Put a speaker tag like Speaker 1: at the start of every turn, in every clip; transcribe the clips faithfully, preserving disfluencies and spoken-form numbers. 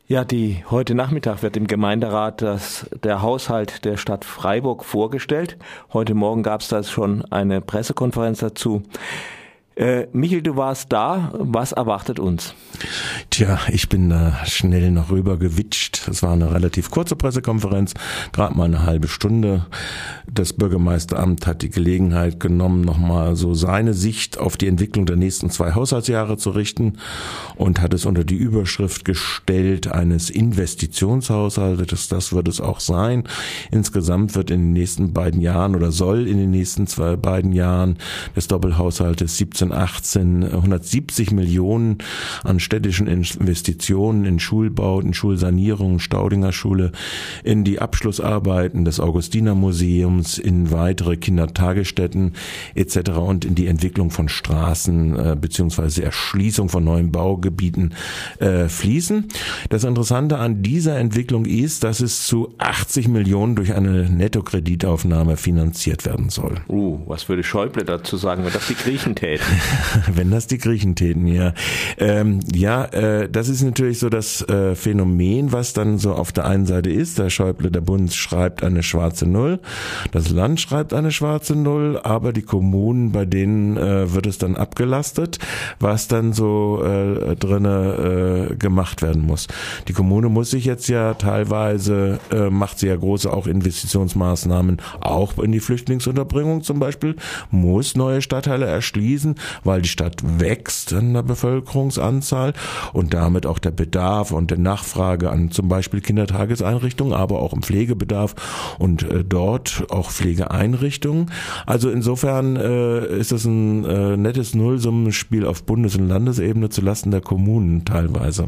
Speaker 1: Ja, die heute Nachmittag wird im Gemeinderat das, der Haushalt der Stadt Freiburg vorgestellt. Heute Morgen gab es da schon eine Pressekonferenz dazu. Äh, Michel, du warst da. Was erwartet uns?
Speaker 2: Tja, ich bin da schnell noch rüber gewitscht. Es war eine relativ kurze Pressekonferenz, gerade mal eine halbe Stunde. Das Bürgermeisteramt hat die Gelegenheit genommen, nochmal so seine Sicht auf die Entwicklung der nächsten zwei Haushaltsjahre zu richten und hat es unter die Überschrift gestellt eines Investitionshaushaltes. Das wird es auch sein. Insgesamt wird in den nächsten beiden Jahren oder soll in den nächsten zwei beiden Jahren des Doppelhaushaltes siebzehn achtzehn hundertsiebzig Millionen an städtischen Investitionen in Schulbauten, Schulsanierungen, Staudinger Schule, in die Abschlussarbeiten des Augustinermuseums, in weitere Kindertagesstätten et cetera und in die Entwicklung von Straßen äh, bzw. Erschließung von neuen Baugebieten äh, fließen. Das Interessante an dieser Entwicklung ist, dass es zu achtzig Millionen durch eine Nettokreditaufnahme finanziert werden soll.
Speaker 1: Uh, was würde Schäuble dazu sagen, wenn das die Griechen täten?
Speaker 2: Wenn das die Griechen täten, ja. Ähm, ja, äh, das ist natürlich so das äh, Phänomen, was dann so auf der einen Seite ist. Der Schäuble, der Bund schreibt eine schwarze Null, das Land schreibt eine schwarze Null, aber die Kommunen, bei denen äh, wird es dann abgelastet, was dann so äh, drinne äh, gemacht werden muss. Die Kommune muss sich jetzt ja teilweise, äh, macht sie ja große auch Investitionsmaßnahmen, auch in die Flüchtlingsunterbringung zum Beispiel, muss neue Stadtteile erschließen, weil die Stadt wächst in der Bevölkerungsanzahl und damit auch der Bedarf und der Nachfrage an zum Beispiel Kindertageseinrichtungen, aber auch im Pflegebedarf und äh, dort auch Pflegeeinrichtungen. Also insofern äh, ist das ein äh, nettes Nullsummenspiel auf Bundes- und Landesebene zulasten der Kommunen teilweise.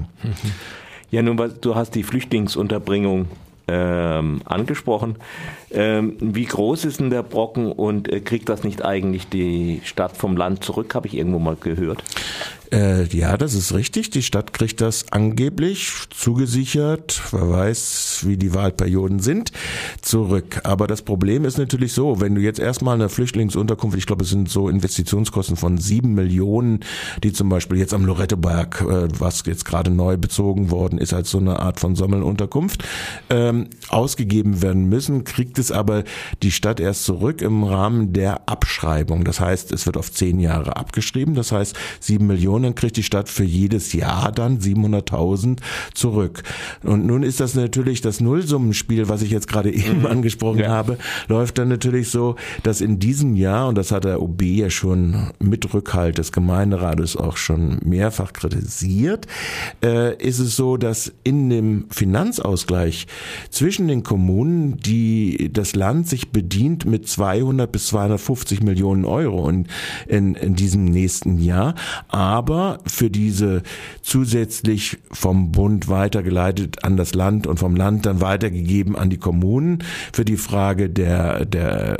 Speaker 1: Ja, nun, du hast die Flüchtlingsunterbringung ähm, angesprochen. Ähm, wie groß ist denn der Brocken und äh, kriegt das nicht eigentlich die Stadt vom Land zurück, habe ich irgendwo mal gehört?
Speaker 2: Äh, ja, das ist richtig. Die Stadt kriegt das angeblich zugesichert, wer weiß, wie die Wahlperioden sind, zurück. Aber das Problem ist natürlich so, wenn du jetzt erstmal eine Flüchtlingsunterkunft, ich glaube, es sind so Investitionskosten von sieben Millionen, die zum Beispiel jetzt am Lorettoberg, äh, was jetzt gerade neu bezogen worden ist, als so eine Art von Sommelunterkunft, ähm, ausgegeben werden müssen, kriegt es aber die Stadt erst zurück im Rahmen der Abschreibung. Das heißt, es wird auf zehn Jahre abgeschrieben. Das heißt, sieben Millionen, dann kriegt die Stadt für jedes Jahr dann siebenhunderttausend zurück. Und nun ist das natürlich das Nullsummenspiel, was ich jetzt gerade eben mhm. angesprochen ja. habe, läuft dann natürlich so, dass in diesem Jahr, und das hat der O B ja schon mit Rückhalt des Gemeinderates auch schon mehrfach kritisiert, äh, ist es so, dass in dem Finanzausgleich zwischen den Kommunen, die das Land sich bedient mit zweihundert bis zweihundertfünfzig Millionen Euro in, in, in diesem nächsten Jahr, aber für diese zusätzlich vom Bund weitergeleitet an das Land und vom Land dann weitergegeben an die Kommunen für die Frage der, der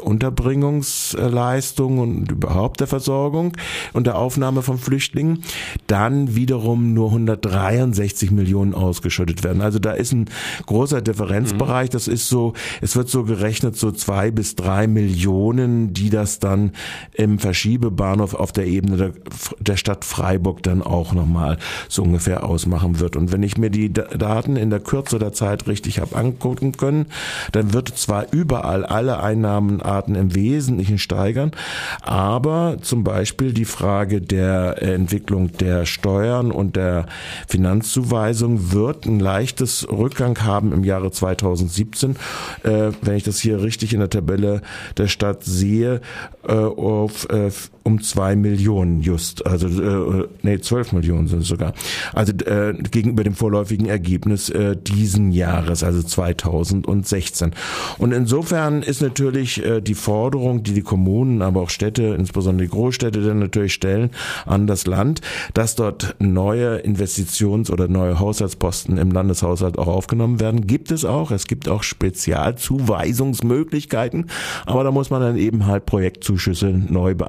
Speaker 2: Unterbringungsleistung und überhaupt der Versorgung und der Aufnahme von Flüchtlingen, dann wiederum nur hundertdreiundsechzig Millionen ausgeschüttet werden. Also da ist ein großer Differenzbereich. Das ist so, es wird so gerechnet, so zwei bis drei Millionen, die das dann im Verschiebebahnhof auf der Ebene der, der Stadt Freiburg dann auch nochmal so ungefähr ausmachen wird. Und wenn ich mir die Daten in der Kürze der Zeit richtig habe angucken können, dann wird zwar überall alle Einnahmenarten im Wesentlichen steigern, aber zum Beispiel die Frage der Entwicklung der Steuern und der Finanzzuweisung wird ein leichtes Rückgang haben im Jahre zweitausendsiebzehn, äh, wenn ich das hier richtig in der Tabelle der Stadt sehe, äh, auf äh, um zwei Millionen just, also äh, nee, zwölf Millionen sind es sogar. Also äh, gegenüber dem vorläufigen Ergebnis äh, diesen Jahres, also zweitausendsechzehn. Und insofern ist natürlich äh, die Forderung, die die Kommunen, aber auch Städte, insbesondere die Großstädte dann natürlich stellen an das Land, dass dort neue Investitions- oder neue Haushaltsposten im Landeshaushalt auch aufgenommen werden. Gibt es auch. Es gibt auch Spezialzuweisungsmöglichkeiten, aber da muss man dann eben halt Projektzuschüsse neu beantragen.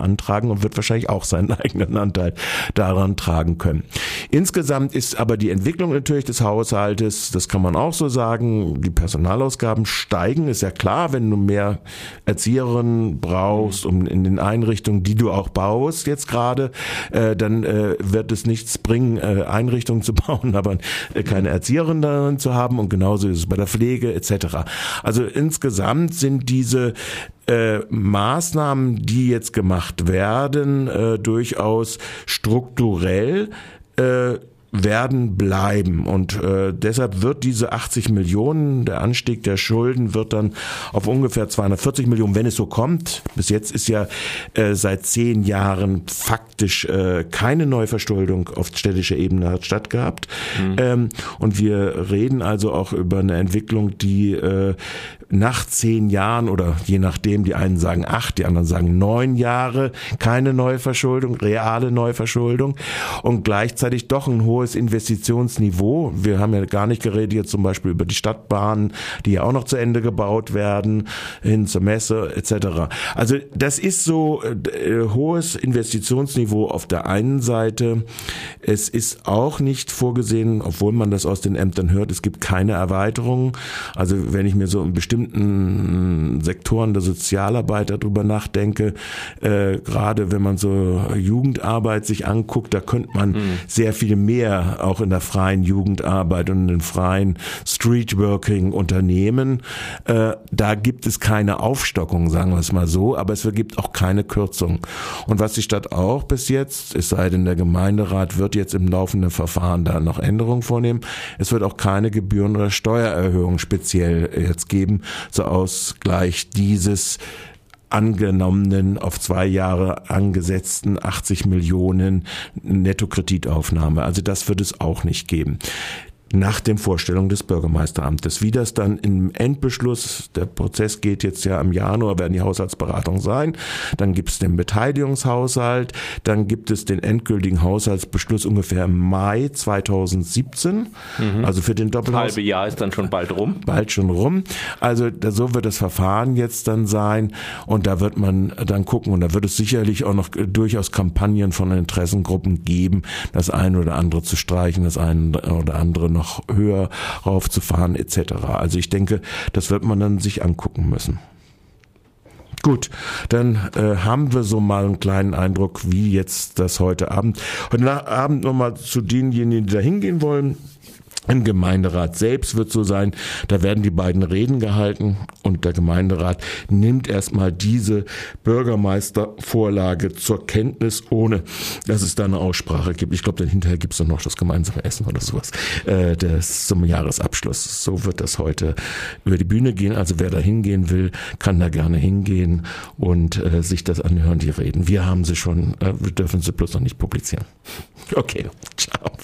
Speaker 2: tragen und wird wahrscheinlich auch seinen eigenen Anteil daran tragen können. Insgesamt ist aber die Entwicklung natürlich des Haushaltes, das kann man auch so sagen, die Personalausgaben steigen, ist ja klar, wenn du mehr Erzieherinnen brauchst, um in den Einrichtungen, die du auch baust jetzt gerade, äh, dann äh, wird es nichts bringen, äh, Einrichtungen zu bauen, aber äh, keine Erzieherin darin zu haben, und genauso ist es bei der Pflege et cetera. Also insgesamt sind diese Äh, Maßnahmen, die jetzt gemacht werden, äh, durchaus strukturell äh, werden bleiben, und äh, deshalb wird diese achtzig Millionen, der Anstieg der Schulden wird dann auf ungefähr zweihundertvierzig Millionen, wenn es so kommt. Bis jetzt ist ja äh, seit zehn Jahren faktisch äh, keine Neuverschuldung auf städtischer Ebene hat stattgehabt. Mhm. Ähm, und wir reden also auch über eine Entwicklung, die äh, nach zehn Jahren oder je nachdem, die einen sagen acht, die anderen sagen neun Jahre, keine Neuverschuldung, reale Neuverschuldung, und gleichzeitig doch ein hohes Investitionsniveau. Wir haben ja gar nicht geredet jetzt zum Beispiel über die Stadtbahnen, die ja auch noch zu Ende gebaut werden, hin zur Messe et cetera. Also das ist so äh, hohes Investitionsniveau auf der einen Seite. Es ist auch nicht vorgesehen, obwohl man das aus den Ämtern hört, es gibt keine Erweiterung. Also wenn ich mir so in bestimmten Sektoren der Sozialarbeit darüber nachdenke, äh, gerade wenn man so Jugendarbeit sich anguckt, da könnte man mhm. sehr viel mehr auch in der freien Jugendarbeit und in den freien Streetworking unternehmen. Äh, da gibt es keine Aufstockung, sagen wir es mal so, aber es gibt auch keine Kürzung. Und was die Stadt auch bis jetzt, es sei denn der Gemeinderat wird jetzt im laufenden Verfahren da noch Änderungen vornehmen, es wird auch keine Gebühren- oder Steuererhöhung speziell jetzt geben, zur Ausgleich dieses angenommenen, auf zwei Jahre angesetzten achtzig Millionen Nettokreditaufnahme. Also das wird es auch nicht geben. Nach den Vorstellungen des Bürgermeisteramtes. Wie das dann im Endbeschluss, der Prozess geht jetzt ja im Januar, werden die Haushaltsberatungen sein, dann gibt es den Beteiligungshaushalt, dann gibt es den endgültigen Haushaltsbeschluss ungefähr im Mai zweitausendsiebzehn, mhm. also für den Doppelhaus.
Speaker 1: Das halbe Jahr ist dann schon bald rum.
Speaker 2: Bald schon rum. Also da, so wird das Verfahren jetzt dann sein, und da wird man dann gucken, und da wird es sicherlich auch noch durchaus Kampagnen von Interessengruppen geben, das eine oder andere zu streichen, das eine oder andere noch noch höher raufzufahren et cetera. Also ich denke, das wird man dann sich angucken müssen. Gut, dann äh, haben wir so mal einen kleinen Eindruck, wie jetzt das heute Abend. Heute Abend nochmal zu denjenigen, die da hingehen wollen. Im Gemeinderat selbst wird so sein, da werden die beiden Reden gehalten, und der Gemeinderat nimmt erstmal diese Bürgermeistervorlage zur Kenntnis, ohne dass es da eine Aussprache gibt. Ich glaube, dann hinterher gibt es dann noch das gemeinsame Essen oder sowas, äh, das zum Jahresabschluss. So wird das heute über die Bühne gehen. Also wer da hingehen will, kann da gerne hingehen und äh, sich das anhören, die Reden. Wir haben sie schon, äh, wir dürfen sie bloß noch nicht publizieren. Okay, ciao.